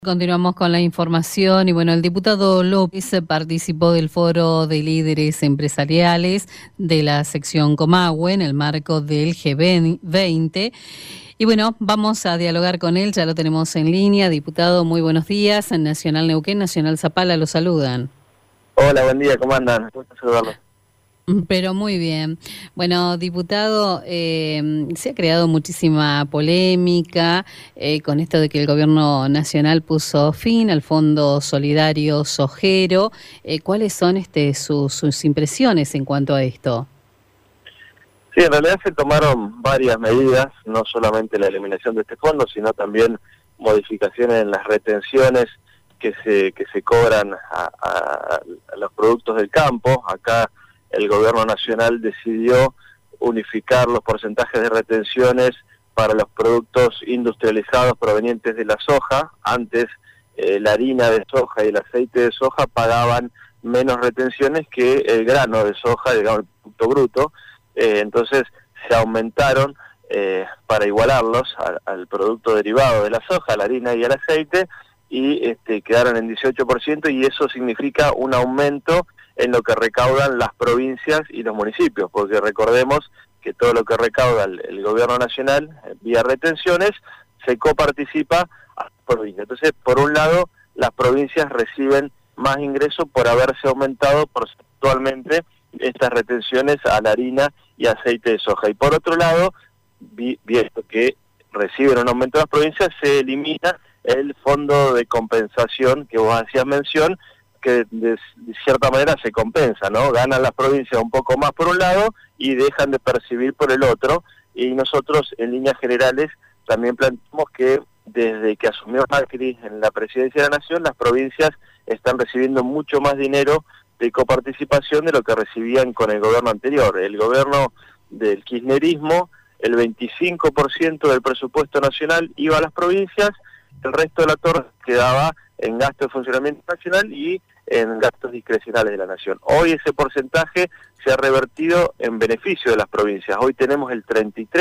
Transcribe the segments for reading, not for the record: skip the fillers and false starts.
Continuamos con la información y bueno, el diputado López participó del foro de líderes empresariales de la sección Comahue en el marco del G20 y bueno, vamos a dialogar con él, ya lo tenemos en línea. Diputado, muy buenos días. En Nacional Neuquén, Nacional Zapala, lo saludan. Hola, buen día, ¿cómo andan? Gusto saludarlos. Pero muy bien. Bueno, diputado, se ha creado muchísima polémica con esto de que el gobierno nacional puso fin al Fondo Solidario Sojero. ¿Cuáles son sus impresiones en cuanto a esto? Sí, en realidad se tomaron varias medidas, no solamente la eliminación de este fondo, sino también modificaciones en las retenciones que se cobran a los productos del campo. Acá el gobierno nacional decidió unificar los porcentajes de retenciones para los productos industrializados provenientes de la soja. Antes la harina de soja y el aceite de soja pagaban menos retenciones que el grano de soja, digamos, el producto bruto. Entonces se aumentaron para igualarlos al producto derivado de la soja, a la harina y al aceite, y quedaron en 18%, y eso significa un aumento en lo que recaudan las provincias y los municipios, porque recordemos que todo lo que recauda el gobierno nacional vía retenciones se coparticipa a las provincias. Entonces, por un lado, las provincias reciben más ingresos por haberse aumentado porcentualmente estas retenciones a la harina y aceite de soja. Y por otro lado, visto que reciben un aumento de las provincias, se elimina el fondo de compensación que vos hacías mención, que de cierta manera se compensa, ¿no? Ganan las provincias un poco más por un lado y dejan de percibir por el otro. Y nosotros, en líneas generales, también planteamos que desde que asumió Macri en la presidencia de la Nación, las provincias están recibiendo mucho más dinero de coparticipación de lo que recibían con el gobierno anterior. El gobierno del kirchnerismo, el 25% del presupuesto nacional iba a las provincias, el resto de la torre quedaba en gasto de funcionamiento nacional y en gastos discrecionales de la nación. Hoy ese porcentaje se ha revertido en beneficio de las provincias. Hoy tenemos el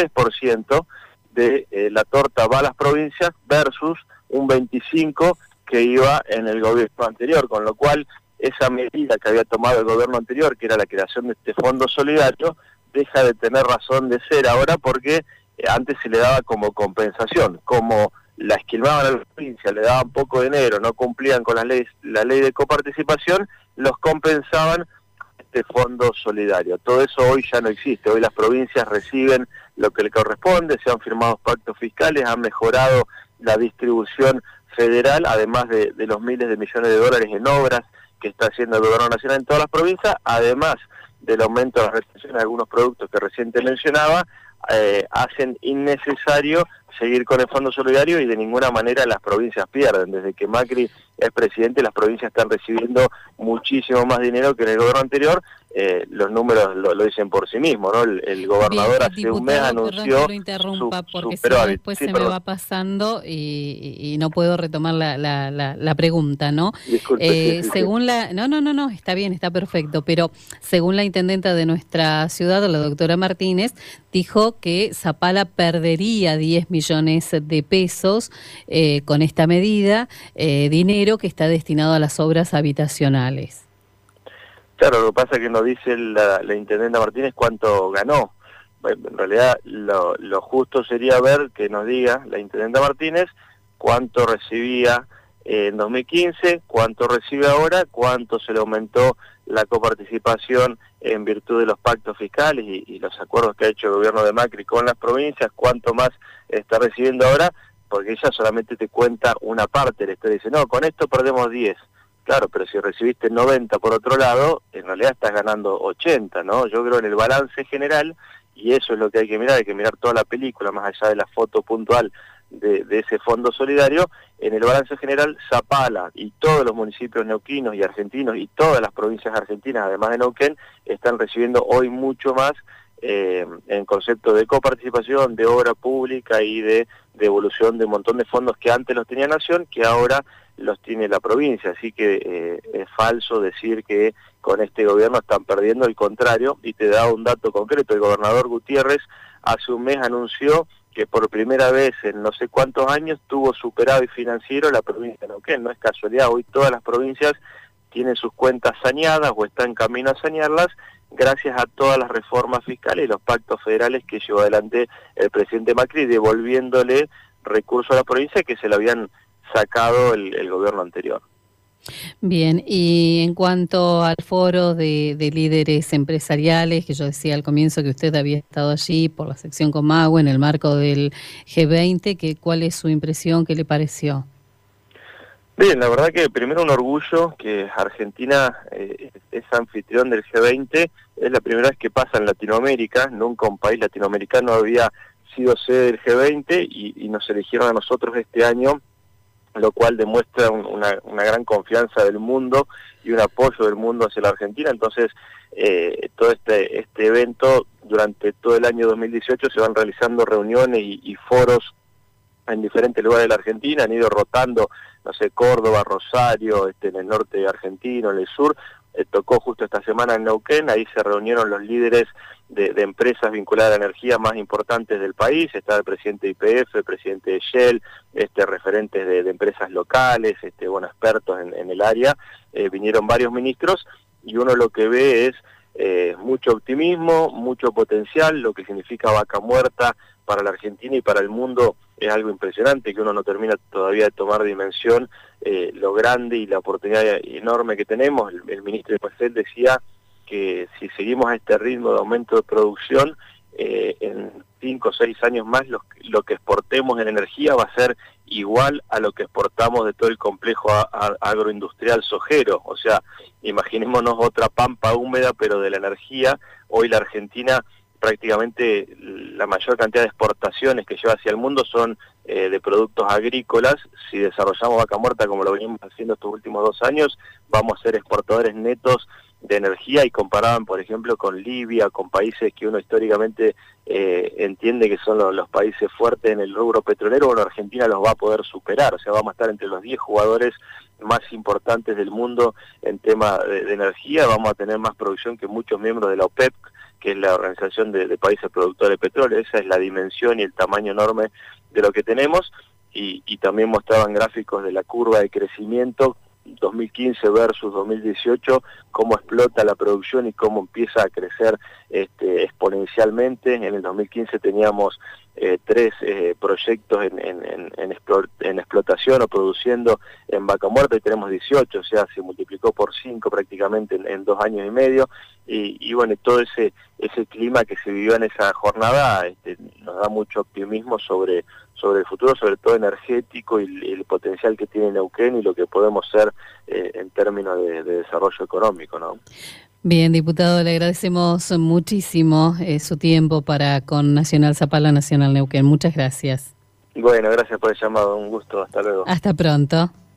33% de la torta va a las provincias versus un 25% que iba en el gobierno anterior, con lo cual esa medida que había tomado el gobierno anterior, que era la creación de este fondo solidario, deja de tener razón de ser ahora, porque antes se le daba como compensación, como la esquilmaban a la provincia, le daban poco dinero, no cumplían con la ley de coparticipación, los compensaban con este fondo solidario. Todo eso hoy ya no existe. Hoy las provincias reciben lo que le corresponde, se han firmado pactos fiscales, han mejorado la distribución federal, además de los miles de millones de dólares en obras que está haciendo el gobierno nacional en todas las provincias, además del aumento de las retenciones de algunos productos que recién te mencionaba, hacen innecesario seguir con el Fondo Solidario, y de ninguna manera las provincias pierden. Desde que Macri es presidente, las provincias están recibiendo muchísimo más dinero que en el gobierno anterior. Los números lo dicen por sí mismos, ¿no? El gobernador Bien, hace un mes diputado, perdón que anunció lo interrumpa, porque si no superávit. después Sí, se me perdón, va pasando y no puedo retomar la pregunta, ¿no? disculpe, sí. No, está bien, está perfecto, pero según la intendenta de nuestra ciudad, la doctora Martínez, dijo que Zapala perdería 10 millones de pesos con esta medida, dinero que está destinado a las obras habitacionales. Claro, lo que pasa es que no dice la intendenta Martínez cuánto ganó. Bueno, en realidad lo justo sería ver que nos diga la intendenta Martínez cuánto recibía en 2015, cuánto recibe ahora, cuánto se le aumentó la coparticipación en virtud de los pactos fiscales y los acuerdos que ha hecho el gobierno de Macri con las provincias, cuánto más está recibiendo ahora, porque ella solamente te cuenta una parte, le dice, no, con esto perdemos 10. Claro, pero si recibiste 90 por otro lado, en realidad estás ganando 80, ¿no? Yo creo en el balance general, y eso es lo que hay que mirar toda la película, más allá de la foto puntual de ese fondo solidario. En el balance general, Zapala y todos los municipios neuquinos y argentinos y todas las provincias argentinas, además de Neuquén, están recibiendo hoy mucho más en concepto de coparticipación, de obra pública y de devolución de un montón de fondos que antes los tenía Nación, que ahora los tiene la provincia. Así que es falso decir que con este gobierno están perdiendo, el contrario, y te da un dato concreto. El gobernador Gutiérrez hace un mes anunció que por primera vez en no sé cuántos años tuvo superávit financiero la provincia de Neuquén. No es casualidad, hoy todas las provincias tienen sus cuentas saneadas o están en camino a sanearlas gracias a todas las reformas fiscales y los pactos federales que llevó adelante el presidente Macri, devolviéndole recursos a la provincia que se le habían sacado el gobierno anterior. Bien, y en cuanto al foro de líderes empresariales, que yo decía al comienzo que usted había estado allí por la sección Comahue en el marco del G20, ¿cuál es su impresión? ¿Qué le pareció? Bien, la verdad que primero un orgullo que Argentina es anfitrión del G20, es la primera vez que pasa en Latinoamérica, nunca un país latinoamericano había sido sede del G20 y nos eligieron a nosotros este año, lo cual demuestra una gran confianza del mundo y un apoyo del mundo hacia la Argentina. Entonces, todo este evento, durante todo el año 2018 se van realizando reuniones y foros en diferentes lugares de la Argentina, han ido rotando, no sé, Córdoba, Rosario, en el norte argentino, en el sur. Tocó justo esta semana en Neuquén, ahí se reunieron los líderes de empresas vinculadas a la energía más importantes del país. Está el presidente de YPF, el presidente de Shell, referentes de empresas locales, bueno, expertos en el área. Vinieron varios ministros y uno lo que ve es mucho optimismo, mucho potencial, lo que significa Vaca Muerta para la Argentina y para el mundo es algo impresionante, que uno no termina todavía de tomar dimensión lo grande y la oportunidad enorme que tenemos. El ministro de Pastel decía que si seguimos a este ritmo de aumento de producción, en 5 o 6 años más lo que exportemos en energía va a ser igual a lo que exportamos de todo el complejo agroindustrial sojero. O sea, imaginémonos otra pampa húmeda, pero de la energía. Hoy la Argentina, prácticamente la mayor cantidad de exportaciones que lleva hacia el mundo son de productos agrícolas. Si desarrollamos Vaca Muerta como lo venimos haciendo estos últimos 2 años, vamos a ser exportadores netos de energía, y comparaban, por ejemplo, con Libia, con países que uno históricamente entiende que son los países fuertes en el rubro petrolero. Bueno, Argentina los va a poder superar, o sea, vamos a estar entre los 10 jugadores más importantes del mundo en tema de energía. Vamos a tener más producción que muchos miembros de la OPEP, que es la Organización de Países Productores de Petróleo. Esa es la dimensión y el tamaño enorme de lo que tenemos, y también mostraban gráficos de la curva de crecimiento 2015 versus 2018, cómo explota la producción y cómo empieza a crecer exponencialmente. En el 2015 teníamos 3 proyectos en explotación o produciendo en Vaca Muerta, y tenemos 18, o sea, se multiplicó por 5 prácticamente en 2 años y medio, y bueno, todo ese clima que se vivió en esa jornada nos da mucho optimismo sobre el futuro, sobre todo energético, y el potencial que tiene Neuquén y lo que podemos ser en términos de desarrollo económico, ¿no? Bien, diputado, le agradecemos muchísimo su tiempo con Nacional Zapala, Nacional Neuquén. Muchas gracias. Bueno, gracias por el llamado, un gusto, hasta luego. Hasta pronto.